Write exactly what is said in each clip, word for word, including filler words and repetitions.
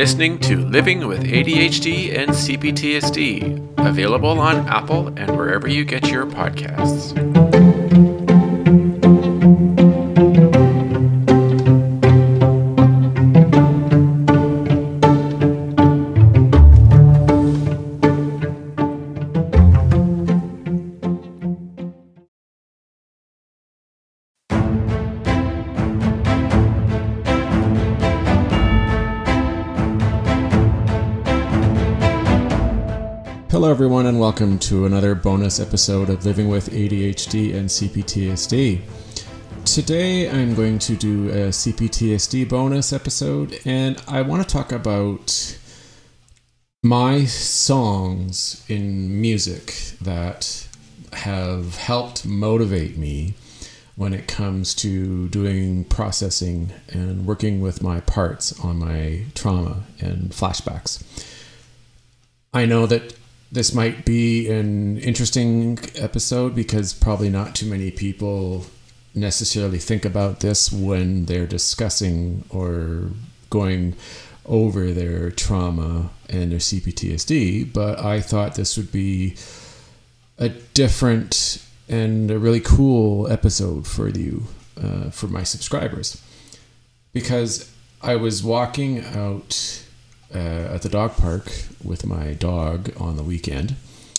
listening to Living with A D H D and C P T S D, available on Apple and wherever you get your podcasts. Hello everyone and welcome to another bonus episode of Living with A D H D and C P T S D. Today I'm going to do a C P T S D bonus episode, and I want to talk about my songs in music that have helped motivate me when it comes to doing processing and working with my parts on my trauma and flashbacks. I know that this might be an interesting episode because probably not too many people necessarily think about this when they're discussing or going over their trauma and their C P T S D, but I thought this would be a different and a really cool episode for you, uh, for my subscribers, because I was walking out Uh, at the dog park with my dog on the weekend,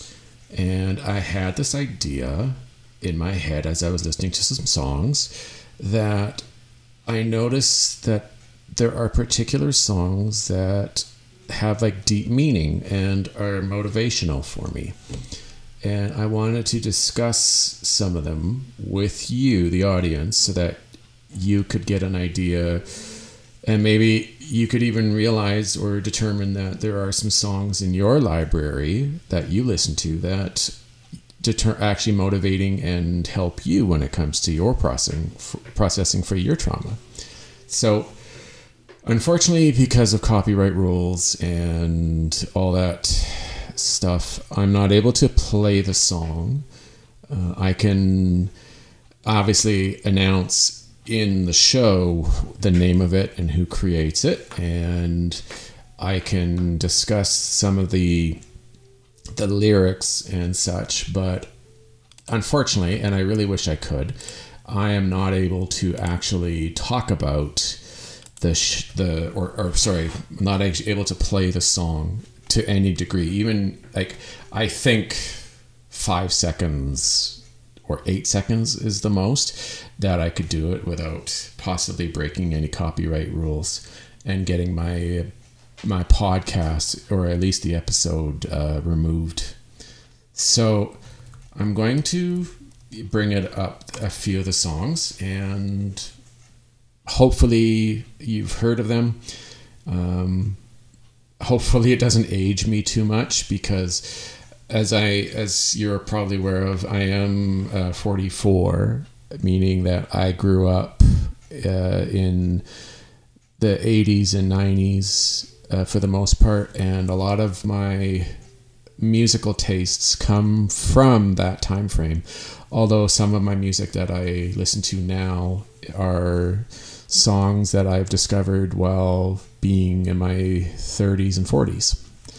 and I had this idea in my head as I was listening to some songs that I noticed that there are particular songs that have like deep meaning and are motivational for me, and I wanted to discuss some of them with you, the audience, so that you could get an idea. And maybe you could even realize or determine that there are some songs in your library that you listen to that deter- actually motivating and help you when it comes to your processing, processing for your trauma. So, unfortunately, because of copyright rules and all that stuff, I'm not able to play the song. Uh, I can obviously announce in the show the name of it and who creates it, and I can discuss some of the the lyrics and such, but unfortunately, and I really wish I could, I am not able to actually talk about the sh- the or, or sorry not able to play the song to any degree. Even like I think five seconds or eight seconds is the most that I could do it without possibly breaking any copyright rules and getting my my podcast, or at least the episode, uh, removed. So I'm going to bring it up a few of the songs, and hopefully you've heard of them. Um, hopefully it doesn't age me too much, because As I, as you're probably aware of, I am uh, forty-four, meaning that I grew up uh, in the eighties and nineties uh, for the most part, and a lot of my musical tastes come from that time frame. Although some of my music that I listen to now are songs that I've discovered while being in my thirties and forties.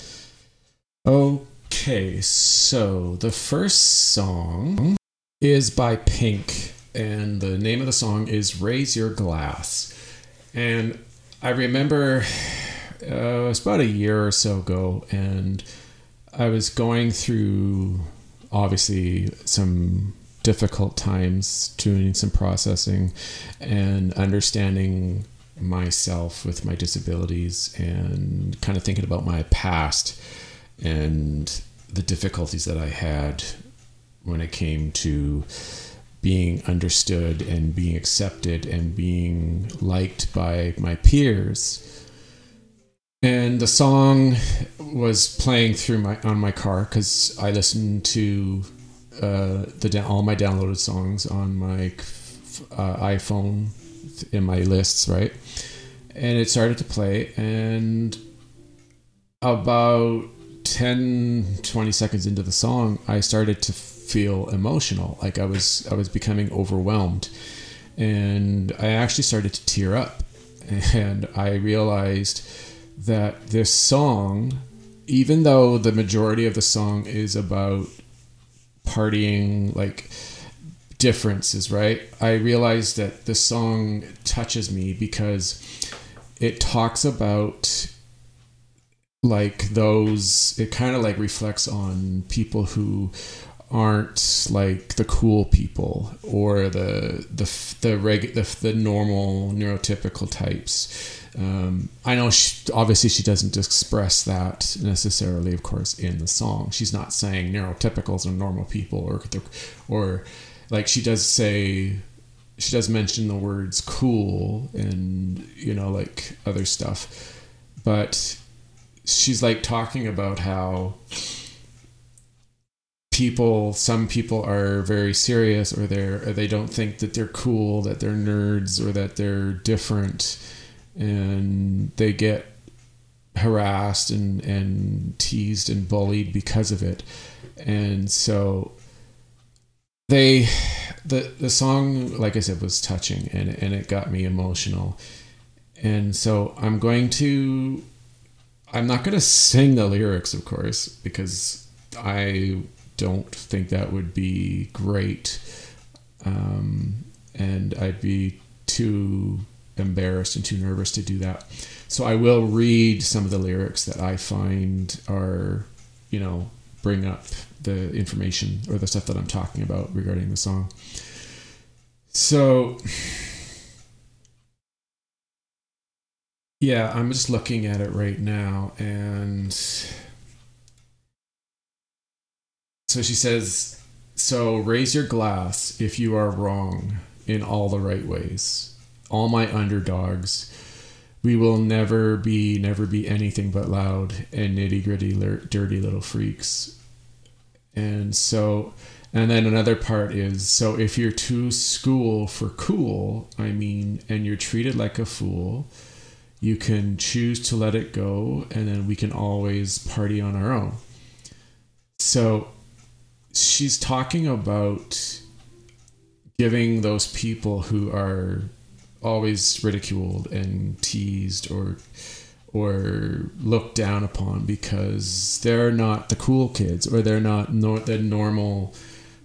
Oh. Okay, so the first song is by Pink, and the name of the song is Raise Your Glass. And I remember uh, it was about a year or so ago, and I was going through obviously some difficult times, doing some processing and understanding myself with my disabilities, and kind of thinking about my past and the difficulties that I had when it came to being understood and being accepted and being liked by my peers. And the song was playing through my on my car, because I listened to uh, the all my downloaded songs on my uh, iPhone in my lists, right? And it started to play, and about ten, twenty seconds into the song, I started to feel emotional. Like I was, I was becoming overwhelmed, and I actually started to tear up, and I realized that this song, even though the majority of the song is about partying, like differences, right? I realized that the song touches me because it talks about like those, it kind of like reflects on people who aren't like the cool people or the the the reg the, the normal neurotypical types. Um, I know she, obviously she doesn't express that necessarily, of course, in the song. She's not saying neurotypicals are normal people, or or like she does say, she does mention the words cool and, you know, like other stuff, but she's like talking about how people, some people are very serious, or they're, or they don't think that they're cool, that they're nerds, or that they're different, and they get harassed and, and teased and bullied because of it. And so they, the, the song, like I said, was touching, and, and it got me emotional. And so I'm going to, I'm not going to sing the lyrics, of course, because I don't think that would be great. Um, and I'd be too embarrassed and too nervous to do that. So I will read some of the lyrics that I find are, you know, bring up the information or the stuff that I'm talking about regarding the song. So yeah, I'm just looking at it right now, and so she says, so raise your glass if you are wrong in all the right ways. All my underdogs, we will never be, never be anything but loud and nitty gritty, dirty little freaks. And so, and then another part is, so if you're too school for cool, I mean, and you're treated like a fool, you can choose to let it go, and then we can always party on our own. So she's talking about giving those people who are always ridiculed and teased or or looked down upon because they're not the cool kids, or they're not no, the normal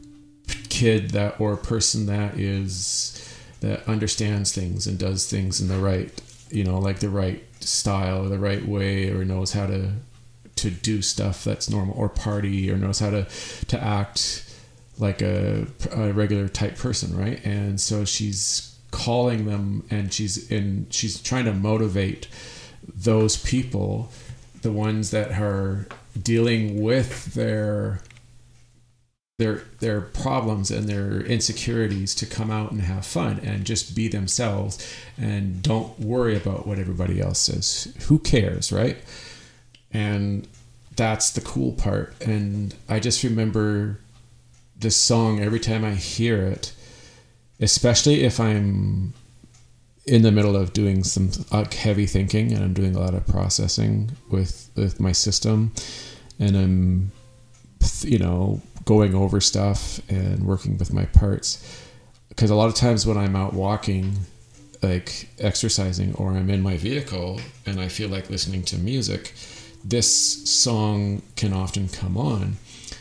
kid that or person that is that understands things and does things in the right, you know, like the right style or the right way, or knows how to to do stuff that's normal, or party, or knows how to to act like a, a regular type person, right? And so she's calling them, and she's in she's trying to motivate those people, the ones that are dealing with their their their problems and their insecurities, to come out and have fun and just be themselves, and don't worry about what everybody else says. Who cares, right? And that's the cool part. And I just remember this song every time I hear it, especially if I'm in the middle of doing some uh, heavy thinking, and I'm doing a lot of processing with, with my system, and I'm, you know, going over stuff and working with my parts. Because a lot of times when I'm out walking, like exercising, or I'm in my vehicle and I feel like listening to music, this song can often come on,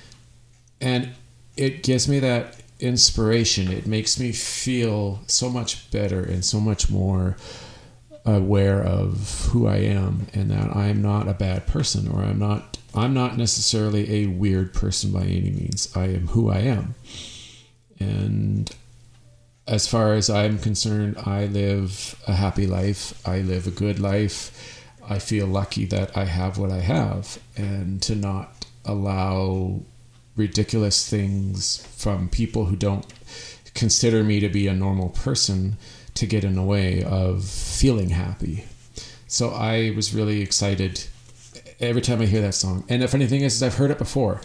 and it gives me that inspiration. It makes me feel so much better and so much more aware of who I am, and that I'm not a bad person, or I'm not I'm not necessarily a weird person by any means. I am who I am. And as far as I'm concerned, I live a happy life. I live a good life. I feel lucky that I have what I have, and to not allow ridiculous things from people who don't consider me to be a normal person to get in the way of feeling happy. So I was really excited every time I hear that song. And the funny thing is, is I've heard it before.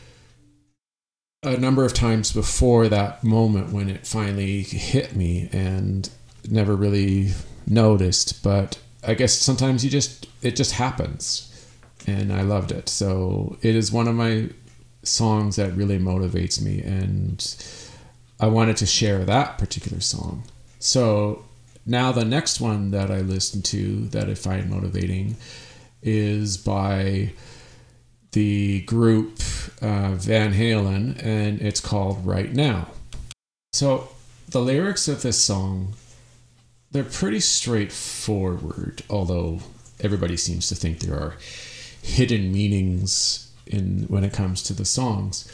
A number of times before that moment when it finally hit me, and never really noticed. But I guess sometimes you just, it just happens. And I loved it. So it is one of my songs that really motivates me, and I wanted to share that particular song. So now the next one that I listen to that I find motivating is by the group uh, Van Halen, and it's called Right Now. So the lyrics of this song, they're pretty straightforward, although everybody seems to think there are hidden meanings in when it comes to the songs.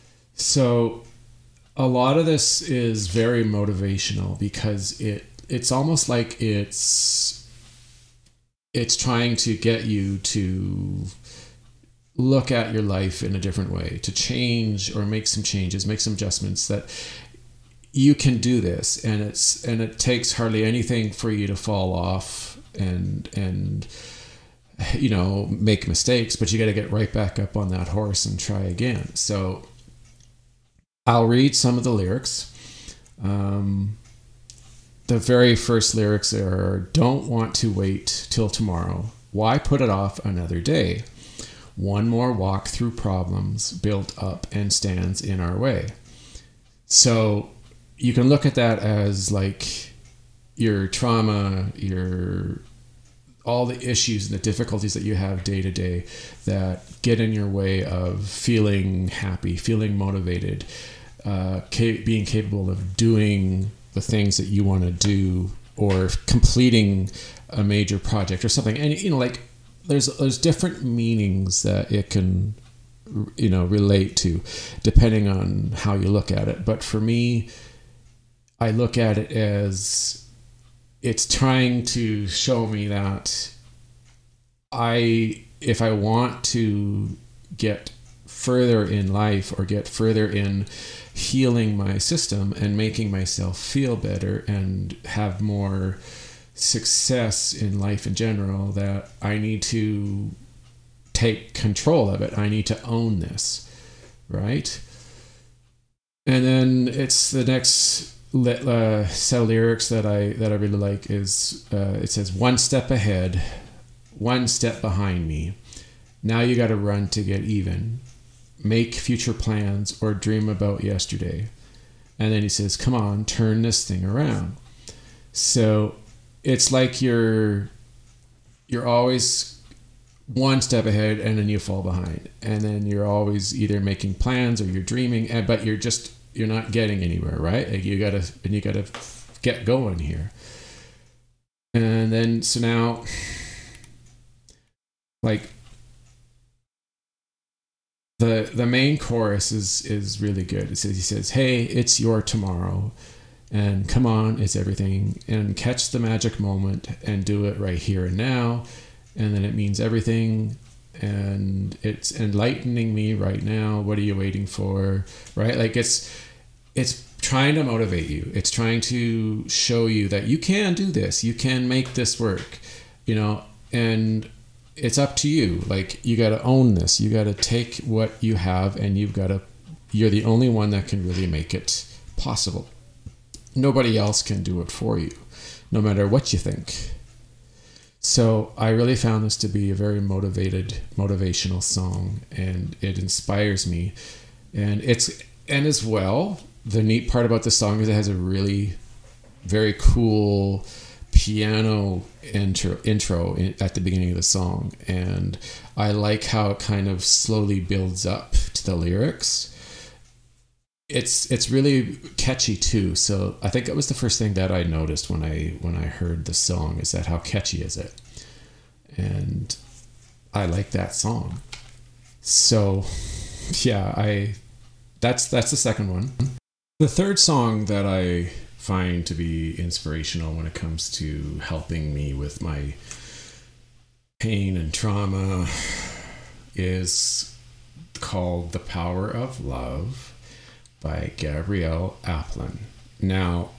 So a lot of this is very motivational because it it's almost like it's it's trying to get you to look at your life in a different way, to change or make some changes, make some adjustments, that you can do this, and it's and it takes hardly anything for you to fall off and and you know make mistakes, but you got to get right back up on that horse and try again. So I'll read some of the lyrics. Um, the very first lyrics are, "Don't want to wait till tomorrow. Why put it off another day? One more walk through problems built up and stands in our way." So you can look at that as like your trauma, your all the issues and the difficulties that you have day to day that get in your way of feeling happy, feeling motivated, uh, ca- being capable of doing the things that you want to do, or completing a major project or something. And you know, like there's there's different meanings that it can you know relate to depending on how you look at it. But for me, I look at it as it's trying to show me that I, if I want to get further in life or get further in healing my system and making myself feel better and have more success in life in general, that I need to take control of it. I need to own this, right? And then it's the next Uh, set of lyrics that I that I really like is uh, it says, "One step ahead, one step behind me. Now you got to run to get even. Make future plans or dream about yesterday." And then he says, "Come on, turn this thing around." So it's like you're you're always one step ahead and then you fall behind, and then you're always either making plans or you're dreaming, and but you're just you're not getting anywhere, right? Like you gotta, and you gotta get going here. And then, so now, like, the the main chorus is is really good. It says, he says, "Hey, it's your tomorrow, and come on, it's everything, and catch the magic moment and do it right here and now." And then it means everything, and it's enlightening me right now. What are you waiting for? Right? Like it's it's trying to motivate you. It's trying to show you that you can do this. You can make this work, you know, and it's up to you. Like you got to own this. You got to take what you have, and you've got to, you're the only one that can really make it possible. Nobody else can do it for you, no matter what you think. So I really found this to be a very motivated, motivational song, and it inspires me. And it's, and as well, the neat part about the song is it has a really very cool piano intro, intro in, at the beginning of the song. And I like how it kind of slowly builds up to the lyrics. It's it's really catchy too. So I think it was the first thing that I noticed when I when I heard the song, is that how catchy is it? And I like that song. So yeah, I that's that's the second one. The third song that I find to be inspirational when it comes to helping me with my pain and trauma is called "The Power of Love" by Gabrielle Aplin. Now,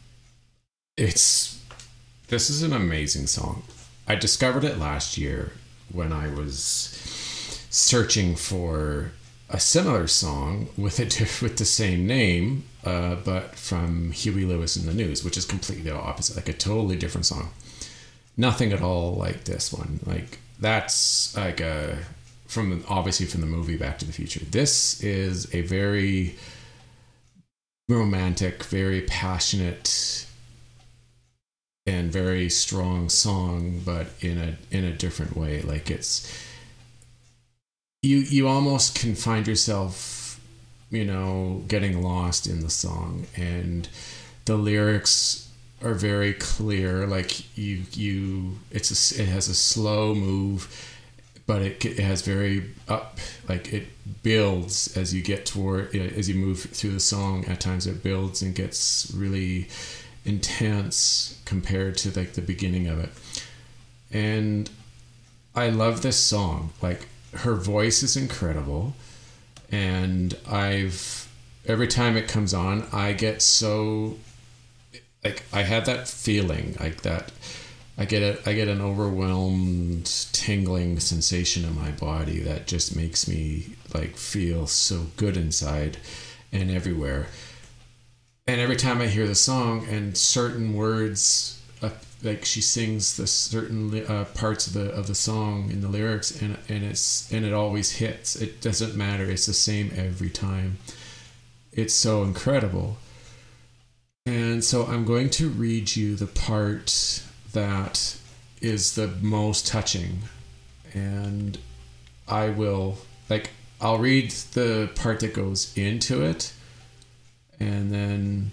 it's this is an amazing song. I discovered it last year when I was searching for a similar song with a with the same name, uh, but from Huey Lewis and the News, which is completely opposite, like a totally different song. Nothing at all like this one. Like that's like a from obviously from the movie Back to the Future. This is a very romantic, very passionate and very strong song, but in a in a different way. Like it's you you almost can find yourself, you know, getting lost in the song, and the lyrics are very clear. Like you you it's a, it has a slow move, but it, it has very up, like it builds as you get toward, as you move through the song. At times it builds and gets really intense compared to like the beginning of it. And I love this song. Like her voice is incredible, and I've every time it comes on, I get so like I have that feeling like that I get a I get an overwhelmed tingling sensation in my body that just makes me like feel so good inside and everywhere. And every time I hear the song and certain words, uh, like she sings the certain uh, parts of the of the song in the lyrics, and and it's and it always hits. It doesn't matter. It's the same every time. It's so incredible. And so I'm going to read you the part that is the most touching, and I will like I'll read the part that goes into it, and then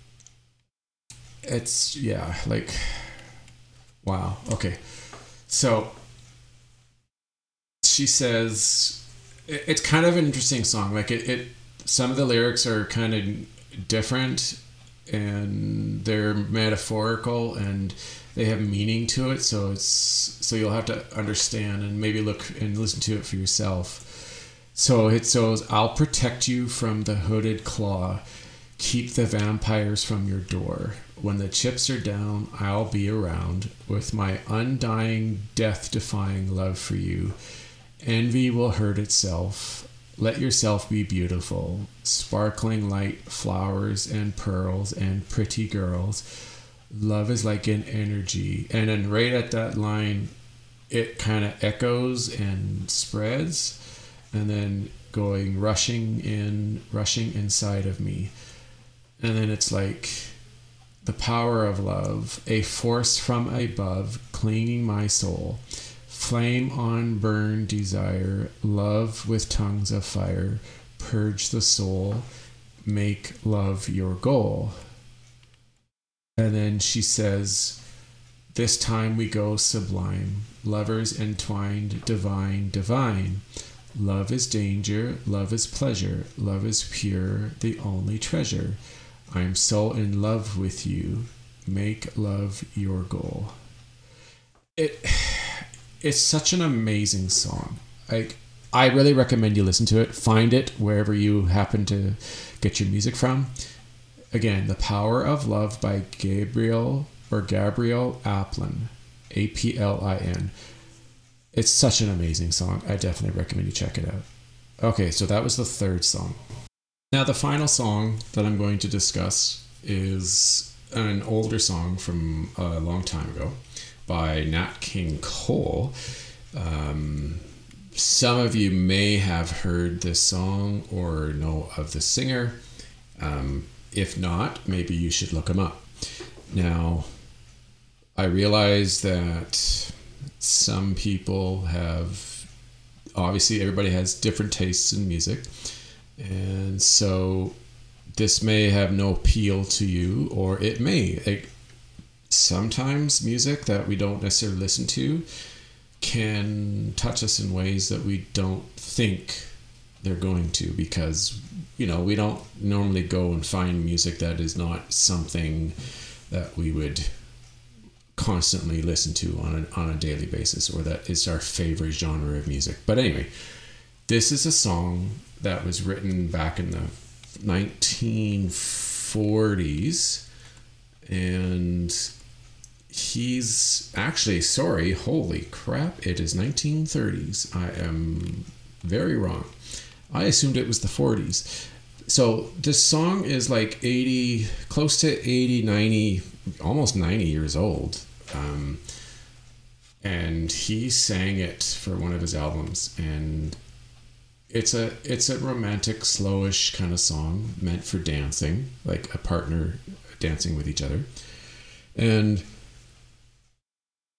it's yeah like wow. Okay, so she says it, it's kind of an interesting song. Like it, it some of the lyrics are kind of different, and they're metaphorical, and they have meaning to it, so it's so you'll have to understand and maybe look and listen to it for yourself. So it says, I'll protect you from the hooded claw, keep the vampires from your door. When the chips are down, I'll be around with my undying, death-defying love for you. Envy will hurt itself. Let yourself be beautiful. Sparkling light, flowers and pearls and pretty girls. Love is like an energy. And then right at that line, it kind of echoes and spreads, and then going rushing in, rushing inside of me. And then it's like the power of love, a force from above, cleaning my soul. Flame on burn desire, love with tongues of fire, purge the soul, make love your goal. And then she says, this time we go sublime, lovers entwined, divine, divine. Love is danger, love is pleasure, love is pure, the only treasure. I'm so in love with you, make love your goal. It, it's such an amazing song. Like, I really recommend you listen to it. Find it wherever you happen to get your music from. Again, The Power of Love by Gabriel or Gabrielle Aplin, A P L I N. It's such an amazing song. I definitely recommend you check it out. Okay, so that was the third song. Now, the final song that I'm going to discuss is an older song from a long time ago by Nat King Cole. Um, some of you may have heard this song or know of the singer. Um, if not, maybe you should look him up. Now, I realize that some people have, obviously everybody has different tastes in music, and so this may have no appeal to you, or it may. Like, sometimes music that we don't necessarily listen to can touch us in ways that we don't think they're going to, because, you know, we don't normally go and find music that is not something that we would constantly listen to on a, on a daily basis, or that is our favorite genre of music. But anyway, this is a song that was written back in the nineteen forties, and he's actually, sorry, holy crap, it is nineteen thirties. I am very wrong. I assumed it was the forties. So this song is like eighty, close to eighty, ninety, almost ninety years old. Um, and he sang it for one of his albums, and it's a it's a romantic, slowish kind of song meant for dancing, like a partner dancing with each other. And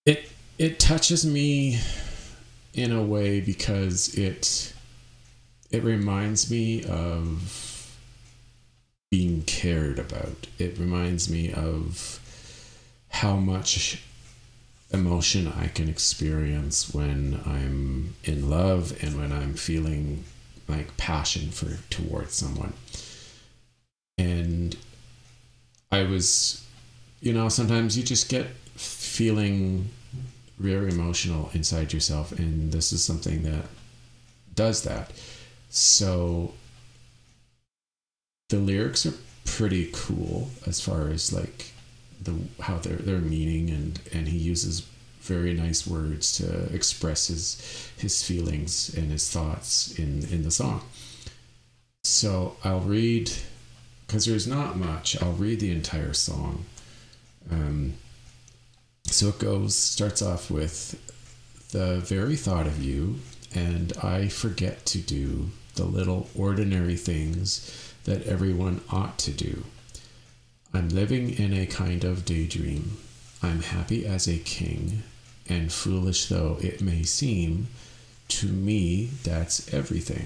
it it touches me in a way because it it reminds me of being cared about. It reminds me of how much emotion I can experience when I'm in love and when I'm feeling like passion for towards someone. And I was, you know, sometimes you just get feeling very emotional inside yourself, and this is something that does that. So the lyrics are pretty cool as far as like the how their their meaning, and and he uses very nice words to express his his feelings and his thoughts in in the song. So I'll read, because there's not much. I'll read the entire song. Um, so it goes, starts off with, the very thought of you, and I forget to do the little ordinary things that everyone ought to do. I'm living in a kind of daydream. I'm happy as a king, and foolish though it may seem, to me that's everything.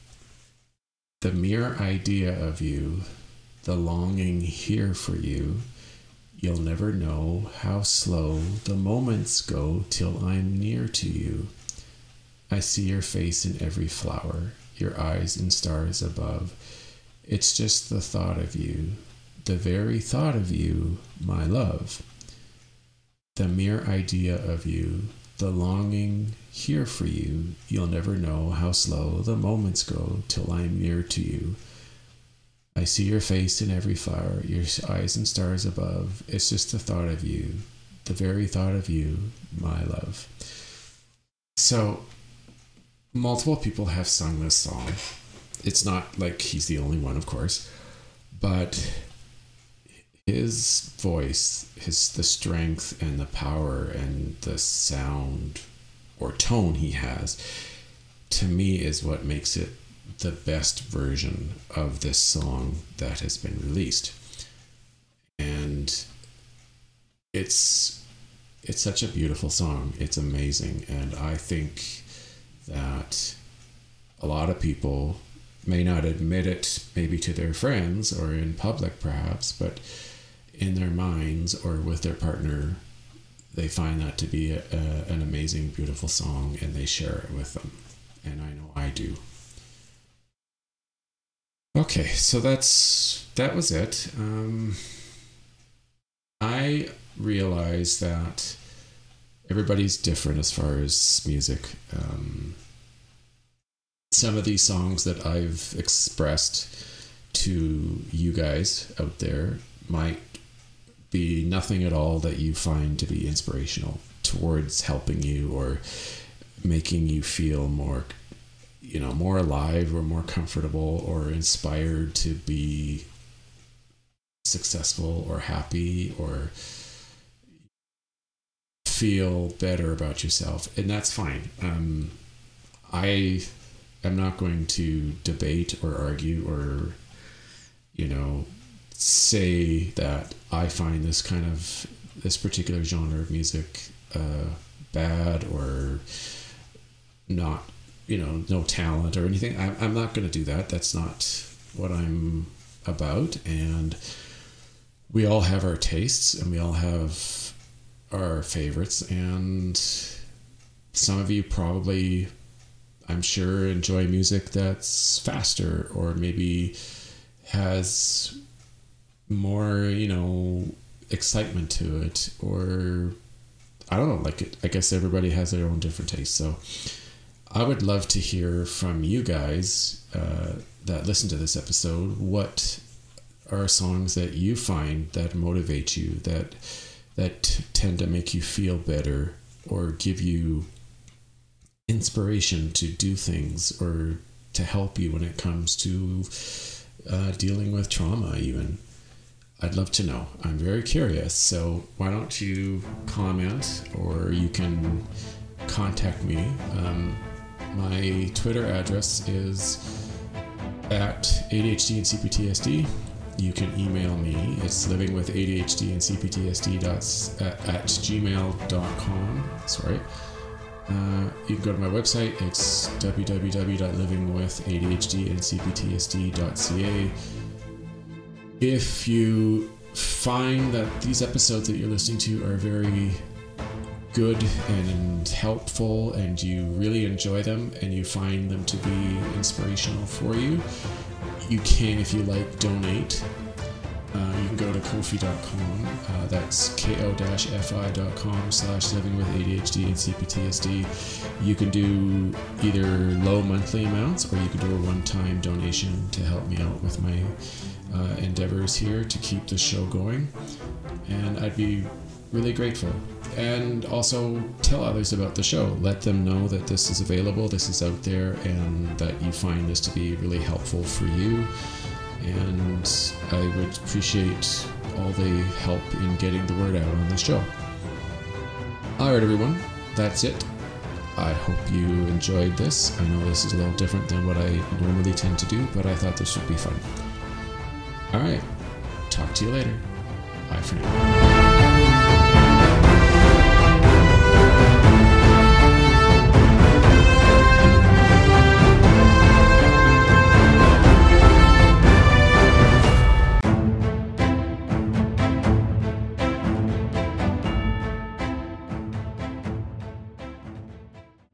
The mere idea of you, the longing here for you, you'll never know how slow the moments go till I'm near to you. I see your face in every flower, your eyes in stars above. It's just the thought of you, the very thought of you, my love. The mere idea of you, the longing here for you, you'll never know how slow the moments go till I'm near to you. I see your face in every flower, your eyes and stars above. It's just the thought of you, the very thought of you, my love. So, multiple people have sung this song. It's not like he's the only one, of course, but his voice, his the strength and the power and the sound or tone he has, to me, is what makes it the best version of this song that has been released. And it's it's such a beautiful song. It's amazing, and I think that a lot of people may not admit it, maybe to their friends or in public perhaps, but in their minds or with their partner, they find that to be a, a, an amazing, beautiful song, and they share it with them. And I know I do. Okay, so that's that was it. Um, I realize that everybody's different as far as music. Um, some of these songs that I've expressed to you guys out there might be nothing at all that you find to be inspirational towards helping you or making you feel more, you know, more alive or more comfortable or inspired to be successful or happy or feel better about yourself. And that's fine. Um, I am not going to debate or argue or, you know, say that I find this kind of, this particular genre of music uh, bad or not, you know, no talent or anything. I, I'm not going to do that. That's not what I'm about. And we all have our tastes and we all have our favorites. And some of you probably, I'm sure, enjoy music that's faster or maybe has more, you know, excitement to it, or I don't know, like it, I guess everybody has their own different tastes. So I would love to hear from you guys uh, that listen to this episode. What are songs that you find that motivate you, that that t- tend to make you feel better or give you inspiration to do things or to help you when it comes to uh, dealing with trauma even? I'd love to know. I'm very curious. So why don't you comment, or you can contact me. Um, my Twitter address is at A D H D and C P T S D, you can email me. It's living with A D H D and C P T S D dots at, at gmail dot com. Sorry. Uh, you can go to my website. It's w w w dot living with A D H D and C P T S D dot c a. If you find that these episodes that you're listening to are very good and helpful, and you really enjoy them, and you find them to be inspirational for you, you can, if you like, donate. Uh, you can go to ko-fi dot com. Uh, that's ko-fi dot com slash living with A D H D and C P T S D. You can do either low monthly amounts, or you can do a one-time donation to help me out with my uh, endeavors here to keep the show going. And I'd be really grateful. And also tell others about the show. Let them know that this is available, this is out there, and that you find this to be really helpful for you. And I would appreciate all the help in getting the word out on this show. Alright everyone, that's it. I hope you enjoyed this. I know this is a little different than what I normally tend to do, but I thought this would be fun. Alright, talk to you later. Bye for now.